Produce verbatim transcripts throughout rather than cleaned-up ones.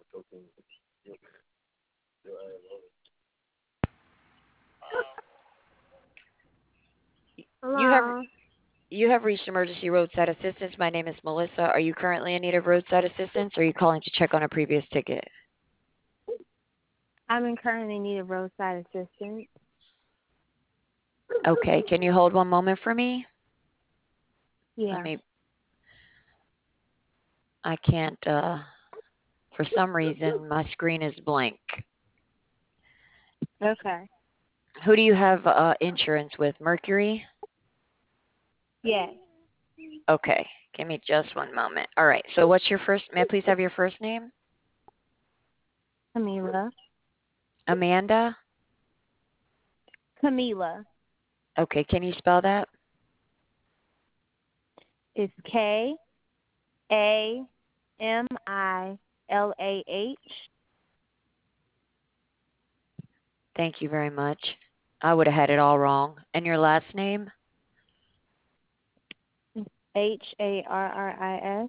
You have Hello. you have reached emergency roadside assistance. My name is Melissa. Are you currently in need of roadside assistance, or are you calling to check on a previous ticket? I'm in currently need of roadside assistance. Okay. Can you hold one moment for me? Let Yeah. me. I can't. Uh, for some reason, my screen is blank. Okay. Who do you have uh, insurance with? Mercury. Yes. Okay. Give me just one moment. All right. So, what's your first? May I please have your first name? Camila. Amanda. Camila. Okay. Can you spell that? It's K A M I L A H Thank you very much. I would have had it all wrong. And your last name? H A R R I S.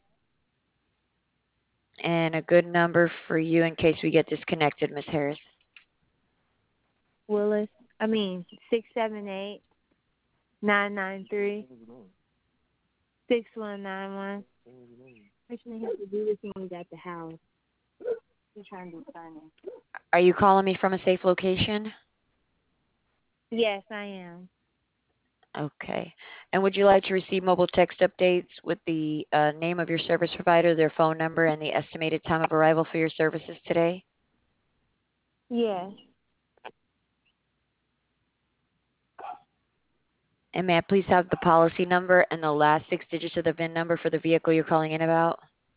And a good number for you in case we get disconnected, Miss Harris. Willis. I mean six seven eight nine nine three six one nine one. I shouldn't have to do this when we got the house. We're trying to do funny. Are you calling me from a safe location? Yes, I am. Okay. And would you like to receive mobile text updates with the uh, name of your service provider, their phone number, and the estimated time of arrival for your services today? Yes. And may I please have the policy number and the last six digits of the V I N number for the vehicle you're calling in about?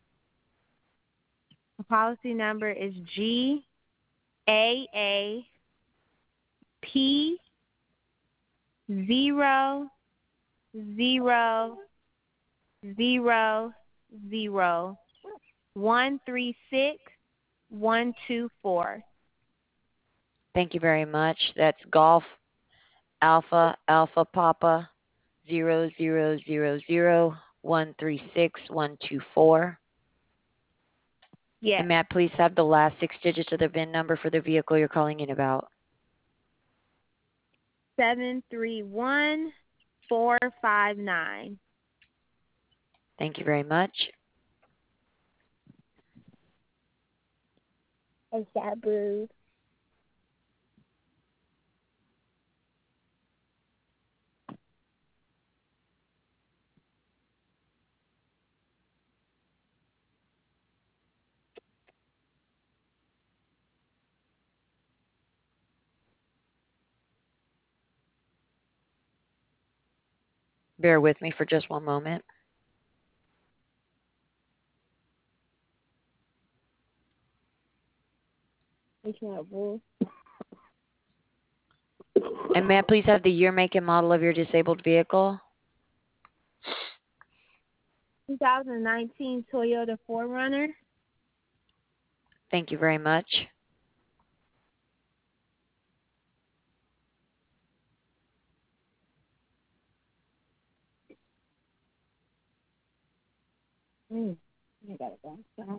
The policy number is G A A P zero zero zero zero one three six one two four. Thank you very much. That's Golf Alpha Alpha Papa zero zero zero zero one three six one two four. And Yes. may I please have the last six digits of the V I N number for the vehicle you're calling in about? Seven three one four five nine. Thank you very much. Is that blue? Bear with me for just one moment. Is that blue? And may I please have the year, make, and model of your disabled vehicle? twenty nineteen Toyota four runner. Thank you very much. Mm. I got it back.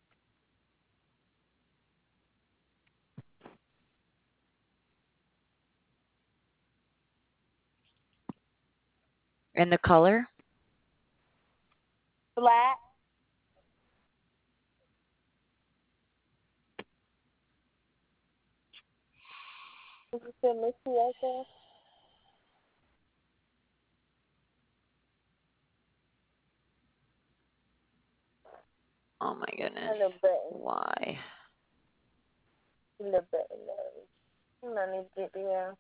And the color? Black. Is it still Missy right there? Oh my A goodness. little button. Why? A little button. No. I need to get there.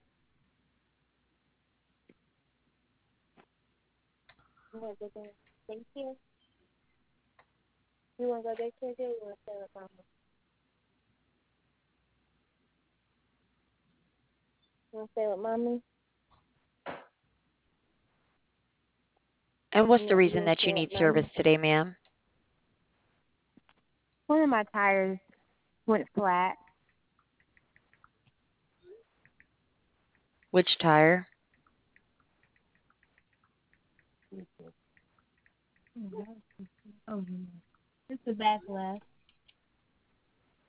You want to go there? Thank you. You want to go there, K J? You want to stay with Mama? You want to stay with Mommy? And what's the No, you reason want to that stay you with need service Mommy? today, ma'am? One of my tires went flat. Which tire? Oh, it's the back left.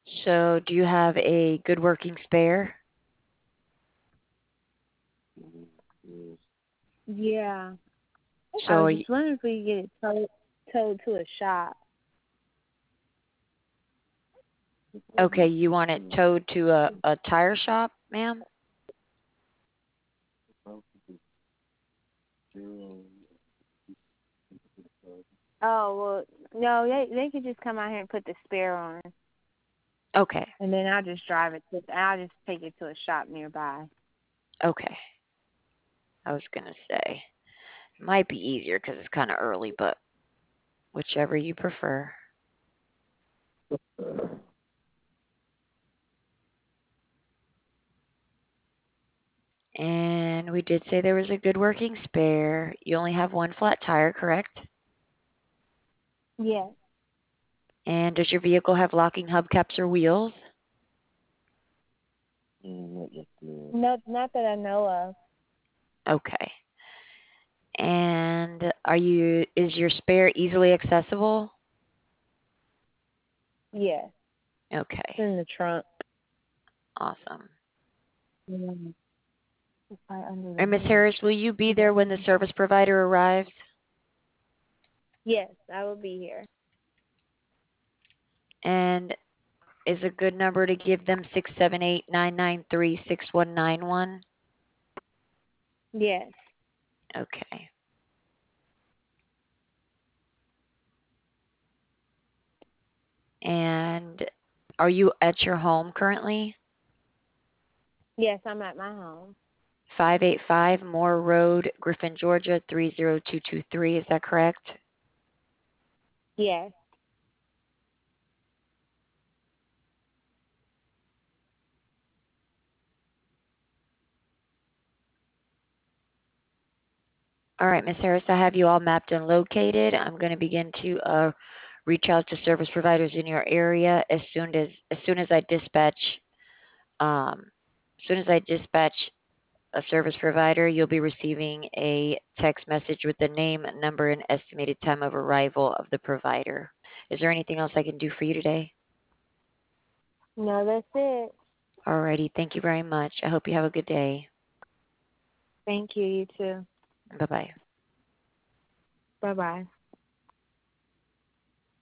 So, do you have a good working spare? Yeah. I So, was are you, just wondering if we could get it towed, towed to a shop. okay, you want it towed to a, a tire shop, ma'am? Oh well, no, they they could just come out here and put the spare on, Okay, and then I'll just drive it. To, I'll just take it to a shop nearby. okay. I was going to say, it might be easier because it's kind of early, but whichever you prefer. And we did say there was a good working spare. You only have one flat tire, correct? Yes. And does your vehicle have locking hubcaps or wheels? No, not that I know of. Okay. And are you is your spare easily accessible? Yes. It's Okay. in the trunk. Awesome. Mm-hmm. It's right under the And Miss hood. Harris, will you be there when the service provider arrives? Yes, I will be here. And is a good number to give them six seven eight nine nine three six one nine one? Yes. Okay. And are you at your home currently? Yes, I'm at my home. five eight five Moore Road, Griffin, Georgia three zero two two three. Is that correct? Yes. All right, Miss Harris, I have you all mapped and located. I'm going to begin to uh, reach out to service providers in your area as soon as as soon as I dispatch um, as soon as I dispatch a service provider, you'll be receiving a text message with the name, number, and estimated time of arrival of the provider. Is there anything else I can do for you today? No, that's it. Alrighty, thank you very much. I hope you have a good day. Thank you. You too. Bye bye. Bye bye.